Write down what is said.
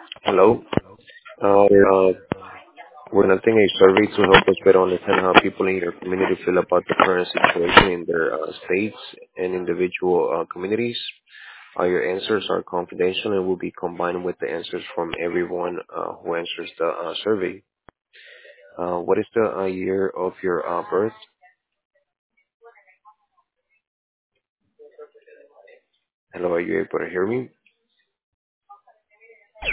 Hello. We're conducting a survey to help us better understand how people in your community feel about the current situation in their states and individual communities. Your answers are confidential and will be combined with the answers from everyone who answers the survey. What is the year of your birth? Hello, are you able to hear me?